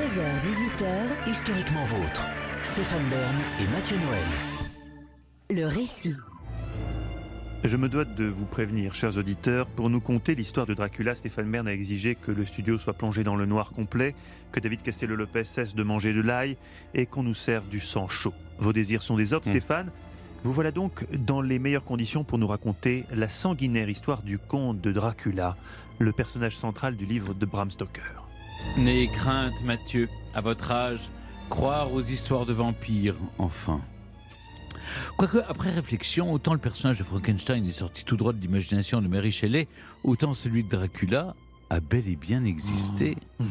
16h-18h, Historiquement vôtre. Stéphane Bern et Mathieu Noël. le récit. Je me dois de vous prévenir, chers auditeurs, pour nous conter l'histoire de Dracula, Stéphane Bern a exigé que le studio soit plongé dans le noir complet, que David Castello-Lopez cesse de manger de l'ail et qu'on nous serve du sang chaud. Vos désirs sont des ordres, Stéphane. Vous voilà donc dans les meilleures conditions pour nous raconter la sanguinaire histoire du comte de Dracula, le personnage central du livre de Bram Stoker. N'ayez crainte, Mathieu, à votre âge, croire aux histoires de vampires, enfin. Quoique, après réflexion, autant le personnage de Frankenstein est sorti tout droit de l'imagination de Mary Shelley, autant celui de Dracula a bel et bien existé.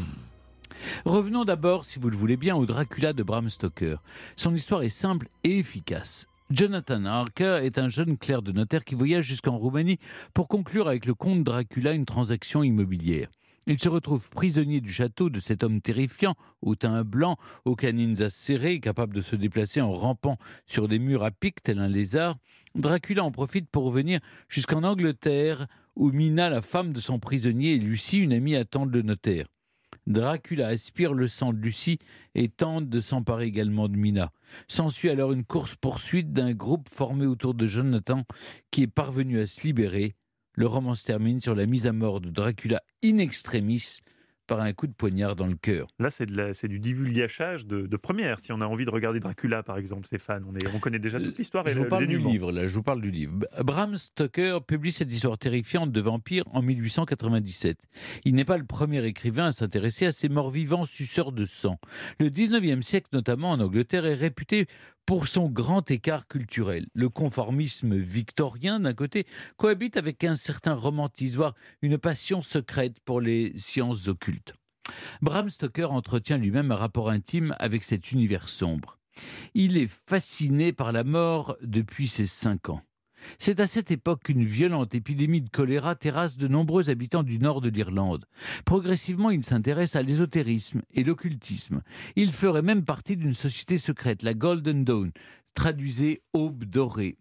Revenons d'abord, si vous le voulez bien, au Dracula de Bram Stoker. Son histoire est simple et efficace. Jonathan Harker est un jeune clerc de notaire qui voyage jusqu'en Roumanie pour conclure avec le comte Dracula une transaction immobilière. Il se retrouve prisonnier du château de cet homme terrifiant, au teint blanc, aux canines acérées, capable de se déplacer en rampant sur des murs à pic tel un lézard. Dracula en profite pour revenir jusqu'en Angleterre, où Mina, la femme de son prisonnier, et Lucie, une amie, attendent le notaire. Dracula aspire le sang de Lucie et tente de s'emparer également de Mina. S'ensuit alors une course-poursuite d'un groupe formé autour de Jonathan qui est parvenu à se libérer. Le roman se termine sur la mise à mort de Dracula in extremis par un coup de poignard dans le cœur. Là, c'est du divulgachage de première. Si on a envie de regarder Dracula, par exemple, Stéphane, on connaît déjà toute l'histoire. Je vous parle du livre. Bram Stoker publie cette histoire terrifiante de vampire en 1897. Il n'est pas le premier écrivain à s'intéresser à ces morts-vivants suceurs de sang. Le 19e siècle, notamment en Angleterre, est réputé pour son grand écart culturel. Le conformisme victorien, d'un côté, cohabite avec un certain romantisme, voire une passion secrète pour les sciences occultes. Bram Stoker entretient lui-même un rapport intime avec cet univers sombre. Il est fasciné par la mort depuis ses 5 ans. C'est à cette époque qu'une violente épidémie de choléra terrasse de nombreux habitants du nord de l'Irlande. Progressivement, il s'intéresse à l'ésotérisme et l'occultisme. Il ferait même partie d'une société secrète, la Golden Dawn, traduisez Aube dorée.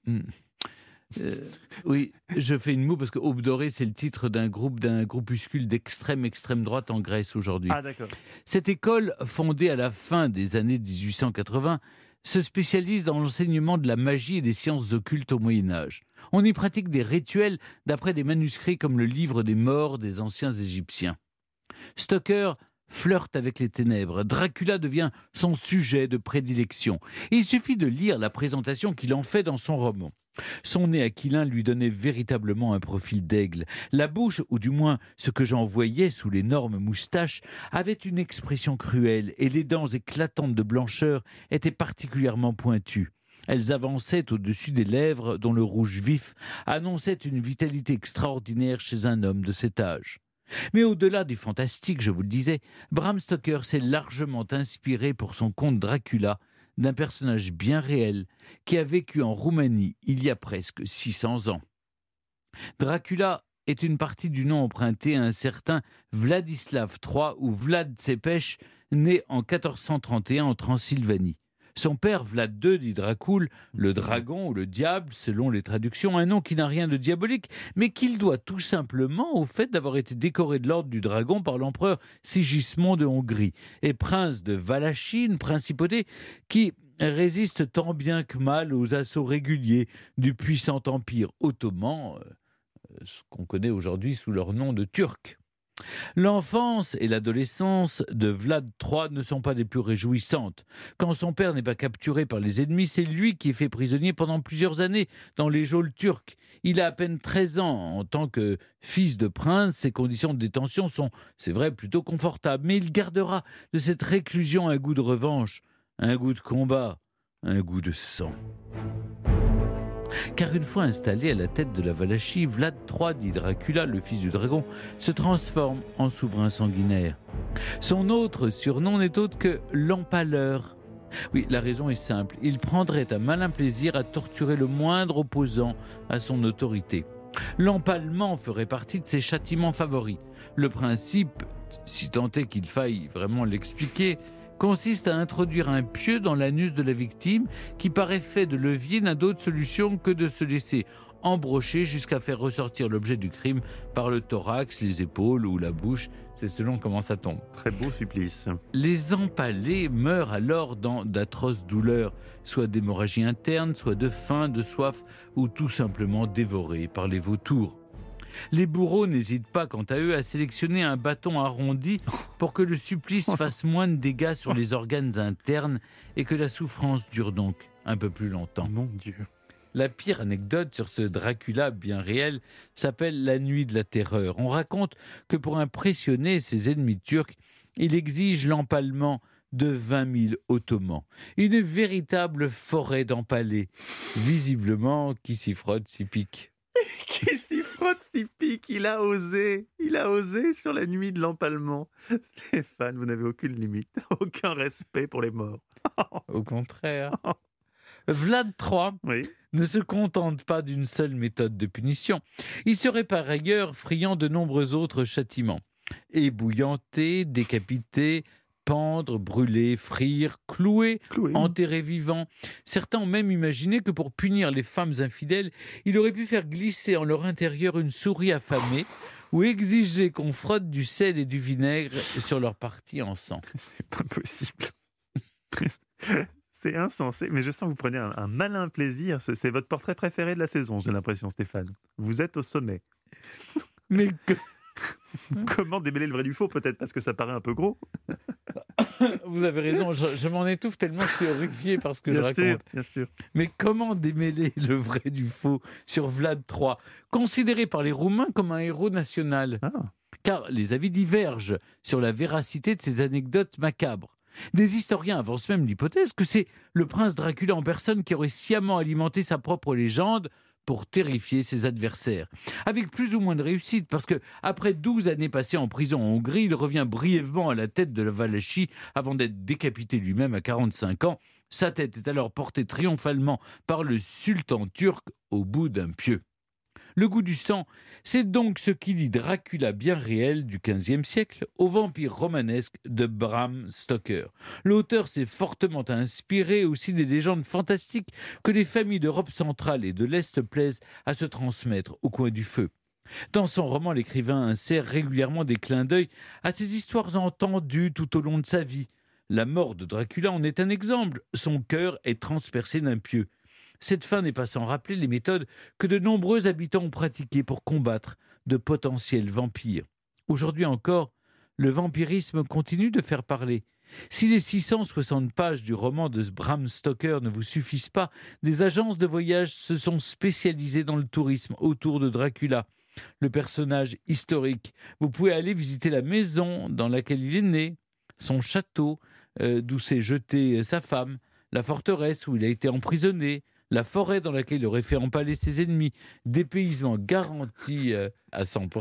Oui, je fais une moue parce que Aube dorée, c'est le titre d'un groupuscule extrême droite en Grèce aujourd'hui. Ah, d'accord. Cette école, fondée à la fin des années 1880, se spécialise dans l'enseignement de la magie et des sciences occultes au Moyen-Âge. On y pratique des rituels d'après des manuscrits comme le livre des morts des anciens Égyptiens. Stoker flirte avec les ténèbres. Dracula devient son sujet de prédilection. Il suffit de lire la présentation qu'il en fait dans son roman. Son nez aquilin lui donnait véritablement un profil d'aigle. La bouche, ou du moins ce que j'en voyais sous l'énorme moustache, avait une expression cruelle et les dents éclatantes de blancheur étaient particulièrement pointues. Elles avançaient au-dessus des lèvres dont le rouge vif annonçait une vitalité extraordinaire chez un homme de cet âge. Mais au-delà du fantastique, je vous le disais, Bram Stoker s'est largement inspiré pour son conte Dracula d'un personnage bien réel qui a vécu en Roumanie il y a presque 600 ans. Dracula est une partie du nom emprunté à un certain Vladislav III ou Vlad Tzepes, né en 1431 en Transylvanie. Son père, Vlad II, dit Dracul, le dragon ou le diable, selon les traductions, un nom qui n'a rien de diabolique, mais qu'il doit tout simplement au fait d'avoir été décoré de l'ordre du dragon par l'empereur Sigismond de Hongrie, et prince de Valachie, une principauté qui résiste tant bien que mal aux assauts réguliers du puissant empire ottoman, ce qu'on connaît aujourd'hui sous leur nom de Turcs. L'enfance et l'adolescence de Vlad III ne sont pas des plus réjouissantes. Quand son père n'est pas capturé par les ennemis, c'est lui qui est fait prisonnier pendant plusieurs années dans les geôles turques. Il a à peine 13 ans. En tant que fils de prince, ses conditions de détention sont, c'est vrai, plutôt confortables. Mais il gardera de cette réclusion un goût de revanche, un goût de combat, un goût de sang. Car une fois installé à la tête de la Valachie, Vlad III, dit Dracula, le fils du dragon, se transforme en souverain sanguinaire. Son autre surnom n'est autre que l'Empaleur. Oui, la raison est simple. Il prendrait un malin plaisir à torturer le moindre opposant à son autorité. L'empalement ferait partie de ses châtiments favoris. Le principe, si tant est qu'il faille vraiment l'expliquer, consiste à introduire un pieu dans l'anus de la victime qui, par effet de levier, n'a d'autre solution que de se laisser embrocher jusqu'à faire ressortir l'objet du crime par le thorax, les épaules ou la bouche. C'est selon comment ça tombe. Très beau supplice. Les empalés meurent alors dans d'atroces douleurs, soit d'hémorragie interne, soit de faim, de soif, ou tout simplement dévorés par les vautours. Les bourreaux n'hésitent pas, quant à eux, à sélectionner un bâton arrondi pour que le supplice fasse moins de dégâts sur les organes internes et que la souffrance dure donc un peu plus longtemps. Mon Dieu. La pire anecdote sur ce Dracula bien réel s'appelle la nuit de la terreur. On raconte que pour impressionner ses ennemis turcs, il exige l'empalement de 20 000 Ottomans. Une véritable forêt d'empalés, visiblement qui s'y frotte, s'y pique. Qui s'y frotte, s'y pique, il a osé sur la nuit de l'empalement. Stéphane, vous n'avez aucune limite, aucun respect pour les morts. Au contraire. Vlad III Oui. ne se contente pas d'une seule méthode de punition. Il serait par ailleurs friand de nombreux autres châtiments. Ébouillanter, décapiter, pendre, brûler, frire, clouer, enterrer vivant. Certains ont même imaginé que pour punir les femmes infidèles, il aurait pu faire glisser en leur intérieur une souris affamée ou exiger qu'on frotte du sel et du vinaigre sur leur partie en sang. C'est pas possible. C'est insensé, mais je sens que vous prenez un malin plaisir. C'est votre portrait préféré de la saison, j'ai l'impression, Stéphane. Vous êtes au sommet. Mais Comment démêler le vrai du faux, peut-être parce que ça paraît un peu gros. Vous avez raison, je m'en étouffe tellement je suis horrifié par ce que je raconte. Bien sûr. Mais comment démêler le vrai du faux sur Vlad III, considéré par les Roumains comme un héros national ? Car les avis divergent sur la véracité de ces anecdotes macabres. Des historiens avancent même l'hypothèse que c'est le prince Dracula en personne qui aurait sciemment alimenté sa propre légende pour terrifier ses adversaires. Avec plus ou moins de réussite, parce que après 12 années passées en prison en Hongrie, il revient brièvement à la tête de la Valachie avant d'être décapité lui-même à 45 ans. Sa tête est alors portée triomphalement par le sultan turc au bout d'un pieu. Le goût du sang, c'est donc ce qui lie Dracula bien réel du XVe siècle au vampire romanesque de Bram Stoker. L'auteur s'est fortement inspiré aussi des légendes fantastiques que les familles d'Europe centrale et de l'Est plaisent à se transmettre au coin du feu. Dans son roman, l'écrivain insère régulièrement des clins d'œil à ces histoires entendues tout au long de sa vie. La mort de Dracula en est un exemple. Son cœur est transpercé d'un pieu. Cette fin n'est pas sans rappeler les méthodes que de nombreux habitants ont pratiquées pour combattre de potentiels vampires. Aujourd'hui encore, le vampirisme continue de faire parler. Si les 660 pages du roman de Bram Stoker ne vous suffisent pas, des agences de voyage se sont spécialisées dans le tourisme autour de Dracula, le personnage historique. Vous pouvez aller visiter la maison dans laquelle il est né, son château, d'où s'est jetée sa femme, la forteresse où il a été emprisonné, la forêt dans laquelle il aurait fait empaler ses ennemis. Dépaysement garanti à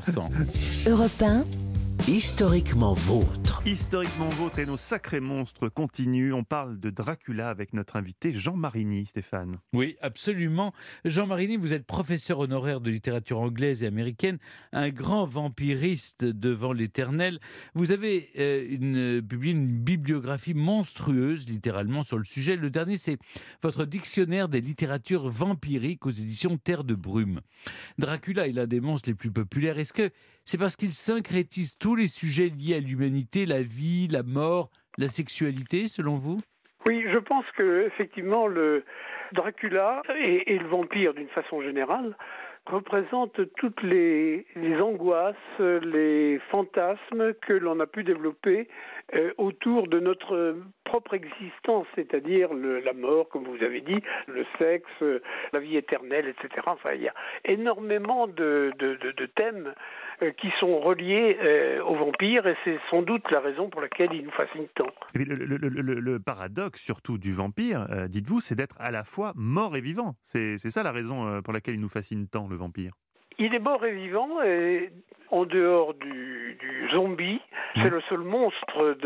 100%. Europe 1. Historiquement vôtre. Historiquement vôtre et nos sacrés monstres continuent. On parle de Dracula avec notre invité Jean Marini, Stéphane. Oui, absolument. Jean Marini, vous êtes professeur honoraire de littérature anglaise et américaine, un grand vampiriste devant l'éternel. Vous avez publié une bibliographie monstrueuse, littéralement, sur le sujet. Le dernier, c'est votre dictionnaire des littératures vampiriques aux éditions Terre de Brume. Dracula est l'un des monstres les plus populaires. Est-ce que c'est parce qu'il syncrétise tous les sujets liés à l'humanité, la vie, la mort, la sexualité, selon vous ? Oui, je pense que effectivement le Dracula et le vampire d'une façon générale représentent toutes les angoisses, les fantasmes que l'on a pu développer autour de notre propre existence, c'est-à-dire la mort, comme vous avez dit, le sexe, la vie éternelle, etc. Enfin, il y a énormément de thèmes qui sont reliés aux vampires, et c'est sans doute la raison pour laquelle ils nous fascinent tant. Et puis le paradoxe surtout du vampire, dites-vous, c'est d'être à la fois mort et vivant. C'est ça la raison pour laquelle il nous fascine tant, le vampire. Il est mort et vivant, et en dehors du zombie, c'est le seul monstre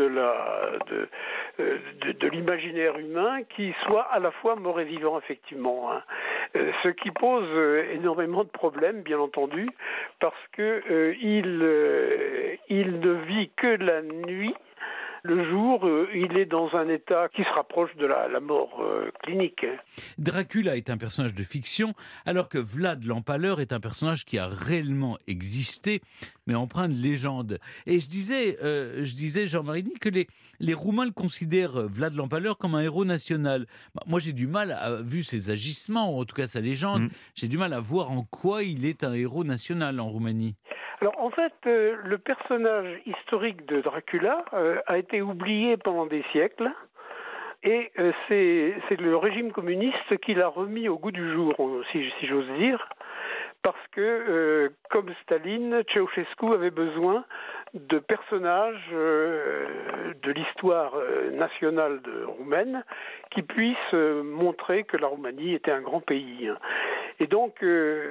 de l'imaginaire humain qui soit à la fois mort et vivant, effectivement. Ce qui pose énormément de problèmes, bien entendu, parce que il ne vit que la nuit, le jour, il est dans un état qui se rapproche de la mort clinique. Dracula est un personnage de fiction, alors que Vlad l'Empaleur est un personnage qui a réellement existé, mais empreint de légende. Et je disais Jean Marini, que les Roumains le considèrent, Vlad l'Empaleur, comme un héros national. Moi, j'ai du mal, vu ses agissements, ou en tout cas sa légende, j'ai du mal à voir en quoi il est un héros national en Roumanie. Alors en fait, le personnage historique de Dracula a été oublié pendant des siècles et c'est le régime communiste qui l'a remis au goût du jour, si j'ose dire, parce que comme Staline, Ceausescu avait besoin de personnages de l'histoire nationale roumaine qui puissent montrer que la Roumanie était un grand pays. Et donc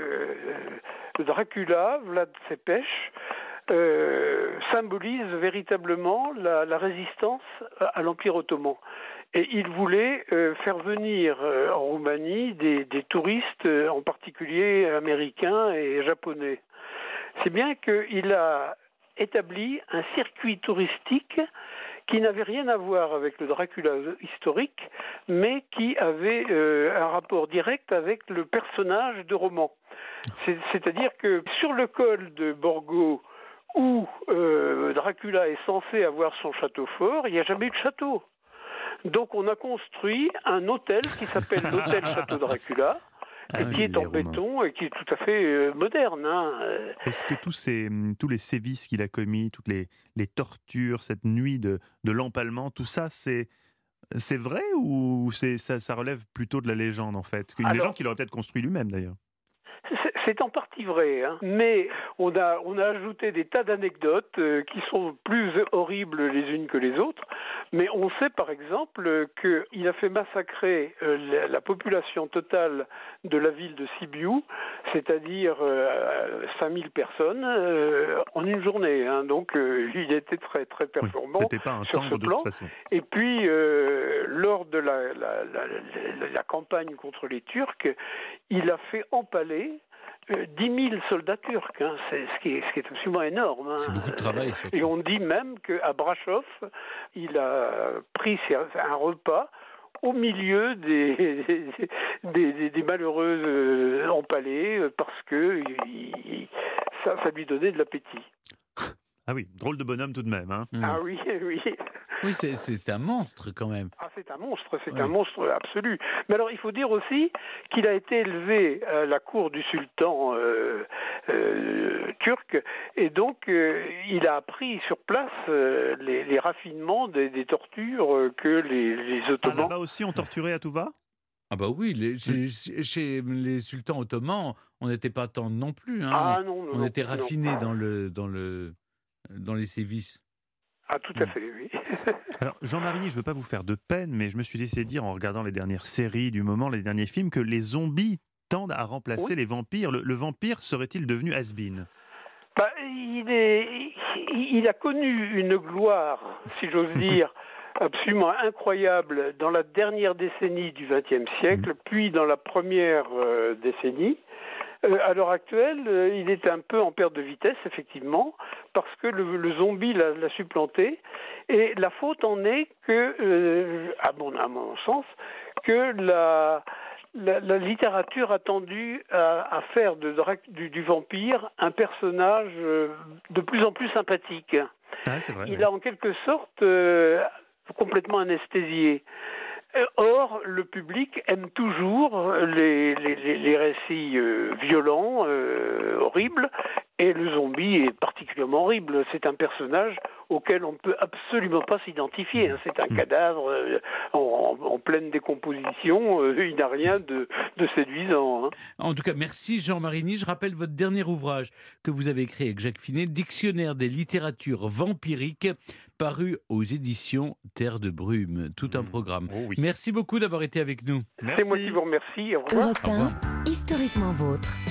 Dracula, Vlad Țepeș, symbolise véritablement la résistance à l'Empire ottoman. Et il voulait faire venir en Roumanie des touristes, en particulier américains et japonais. C'est bien qu'il a établi un circuit touristique qui n'avait rien à voir avec le Dracula historique, mais qui avait un rapport direct avec le personnage de roman. C'est-à-dire que sur le col de Borgo, où Dracula est censé avoir son château fort, il n'y a jamais eu de château. Donc on a construit un hôtel qui s'appelle l'hôtel Château Dracula, qui est en béton et qui est tout à fait moderne. Est-ce que tous les sévices qu'il a commis, toutes les tortures, cette nuit de l'empalement, tout ça, c'est vrai ou ça relève plutôt de la légende en fait? Une légende qu'il aurait peut-être construit lui-même d'ailleurs. C'est en partie vrai, mais on a ajouté des tas d'anecdotes qui sont plus horribles les unes que les autres. Mais on sait par exemple qu'il a fait massacrer la population totale de la ville de Sibiu, c'est-à-dire 5000 personnes en une journée. Donc il était très très performant c'était pas un sur ce plan. Et puis lors de la campagne contre les Turcs, il a fait empaler 10 000 soldats turcs, ce qui est absolument énorme. C'est beaucoup de travail. Surtout. Et on dit même qu'à Brasov, il a pris un repas au milieu des malheureux empalés parce que ça lui donnait de l'appétit. Ah oui, drôle de bonhomme tout de même. Ah oui, oui. Oui, c'est un monstre quand même. Ah, c'est un monstre absolu. Mais alors, il faut dire aussi qu'il a été élevé à la cour du sultan turc, et donc il a appris sur place les raffinements des tortures que les Ottomans... là-bas aussi, on torturait à tout va ? Ah bah oui, chez les sultans ottomans, on n'était pas tant non plus. Ah non, on était raffinés dans les sévices. Ah, tout à fait, oui. Alors, Jean Marini, je ne veux pas vous faire de peine, mais je me suis laissé dire en regardant les dernières séries du moment, les derniers films, que les zombies tendent à remplacer les vampires. Le vampire serait-il devenu has-been ? Il a connu une gloire, si j'ose dire, absolument incroyable dans la dernière décennie du XXe siècle, puis dans la première décennie. À l'heure actuelle, il est un peu en perte de vitesse, effectivement, parce que le zombie l'a supplanté. Et la faute en est que, à mon sens, que la littérature a tendu à faire du vampire un personnage de plus en plus sympathique. Ah, c'est vrai, il a en quelque sorte complètement anesthésié. Or, le public aime toujours les récits violents, horribles, et le zombie est particulièrement horrible. C'est un personnage auquel on ne peut absolument pas s'identifier. C'est un cadavre en pleine décomposition. Il n'a rien de séduisant. En tout cas, merci Jean Marini. Je rappelle votre dernier ouvrage que vous avez écrit avec Jacques Finet, Dictionnaire des littératures vampiriques, paru aux éditions Terre de Brume. Tout un programme. Oh oui. Merci beaucoup d'avoir été avec nous. C'est moi qui vous remercie. Au revoir. Europe 1, historiquement vôtre.